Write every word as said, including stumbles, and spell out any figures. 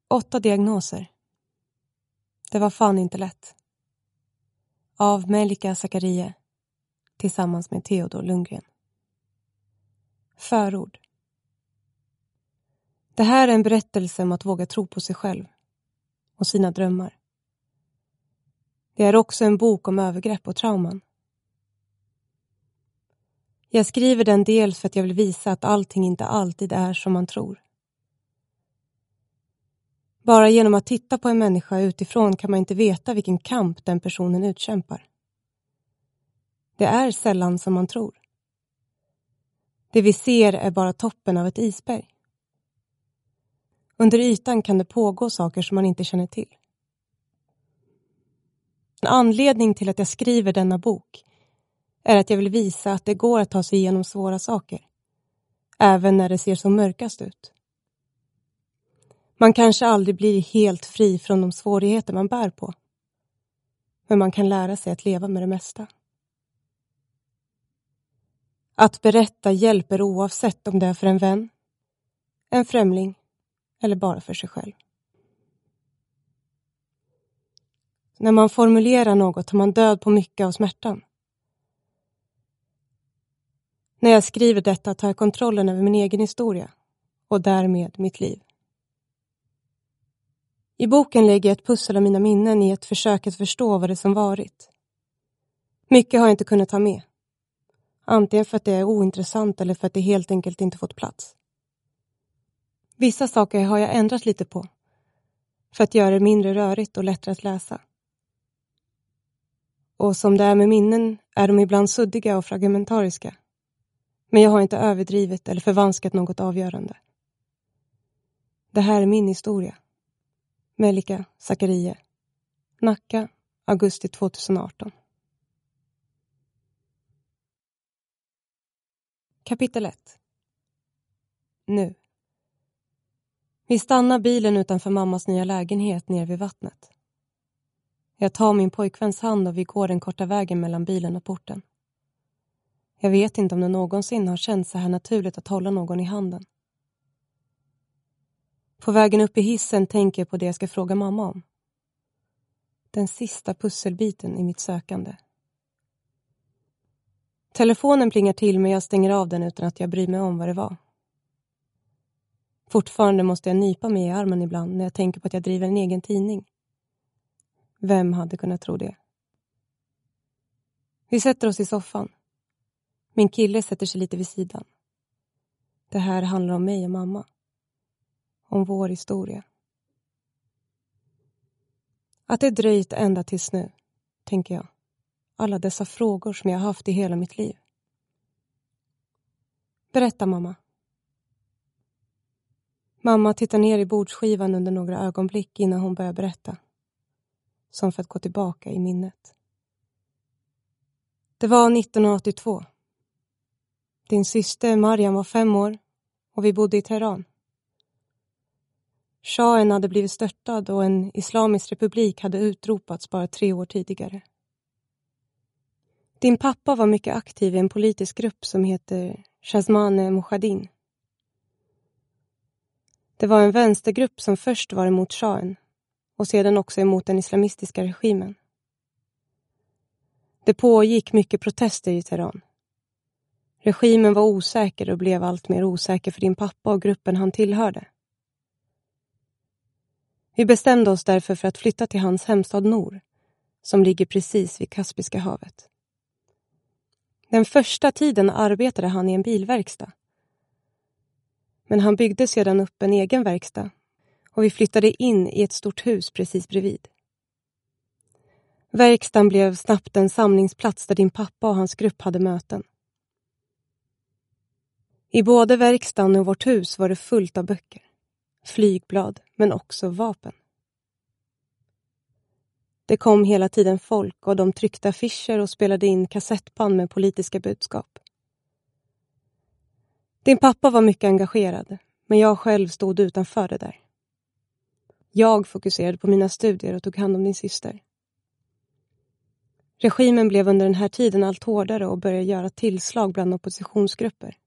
Åtta diagnoser. Det var fan inte lätt. Av Melika Zakaria tillsammans med Theodor Lundgren. Förord. Det här är en berättelse om att våga tro på sig själv och sina drömmar. Det är också en bok om övergrepp och trauman. Jag skriver den dels för att jag vill visa att allting inte alltid är som man tror. Bara genom att titta på en människa utifrån kan man inte veta vilken kamp den personen utkämpar. Det är sällan som man tror. Det vi ser är bara toppen av ett isberg. Under ytan kan det pågå saker som man inte känner till. En anledning till att jag skriver denna bok är att jag vill visa att det går att ta sig igenom svåra saker, även när det ser som mörkast ut. Man kanske aldrig blir helt fri från de svårigheter man bär på, men man kan lära sig att leva med det mesta. Att berätta hjälper oavsett om det är för en vän, en främling eller bara för sig själv. När man formulerar något tar man död på mycket av smärtan. När jag skriver detta tar jag kontrollen över min egen historia och därmed mitt liv. I boken lägger jag ett pussel av mina minnen i ett försök att förstå vad det som varit. Mycket har jag inte kunnat ta med. Antingen för att det är ointressant eller för att det helt enkelt inte fått plats. Vissa saker har jag ändrat lite på för att göra det mindre rörigt och lättare att läsa. Och som det är med minnen är de ibland suddiga och fragmentariska. Men jag har inte överdrivit eller förvanskat något avgörande. Det här är min historia. Melika Zakaria. Nacka, augusti tjugoarton. Kapitel ett. Nu. Vi stannar bilen utanför mammas nya lägenhet nere vid vattnet. Jag tar min pojkväns hand och vi går den korta vägen mellan bilen och porten. Jag vet inte om det någonsin har känts så här naturligt att hålla någon i handen. På vägen upp i hissen tänker jag på det jag ska fråga mamma om. Den sista pusselbiten i mitt sökande. Telefonen plingar till men jag stänger av den utan att jag bryr mig om vad det var. Fortfarande måste jag nypa mig i armen ibland när jag tänker på att jag driver en egen tidning. Vem hade kunnat tro det? Vi sätter oss i soffan. Min kille sätter sig lite vid sidan. Det här handlar om mig och mamma. Om vår historia. Att det dröjt ända tills nu, tänker jag. Alla dessa frågor som jag har haft i hela mitt liv. Berätta, mamma. Mamma tittar ner i bordsskivan under några ögonblick innan hon börjar berätta. Som för att gå tillbaka i minnet. Det var nittonhundraåttiotvå. Din syster Mariam var fem år och vi bodde i Teheran. Shahen hade blivit störtad och en islamisk republik hade utropats bara tre år tidigare. Din pappa var mycket aktiv i en politisk grupp som heter Shazmane Mujahedin. Det var en vänstergrupp som först var emot shahen och sedan också emot den islamistiska regimen. Det pågick mycket protester i Teheran. Regimen var osäker och blev allt mer osäker för din pappa och gruppen han tillhörde. Vi bestämde oss därför för att flytta till hans hemstad Nor, som ligger precis vid Kaspiska havet. Den första tiden arbetade han i en bilverkstad. Men han byggde sedan upp en egen verkstad och vi flyttade in i ett stort hus precis bredvid. Verkstaden blev snabbt en samlingsplats där din pappa och hans grupp hade möten. I både verkstaden och vårt hus var det fullt av böcker, flygblad men också vapen. Det kom hela tiden folk och de tryckte affischer och spelade in kassettband med politiska budskap. Din pappa var mycket engagerad, men jag själv stod utanför det där. Jag fokuserade på mina studier och tog hand om din syster. Regimen blev under den här tiden allt hårdare och började göra tillslag bland oppositionsgrupper.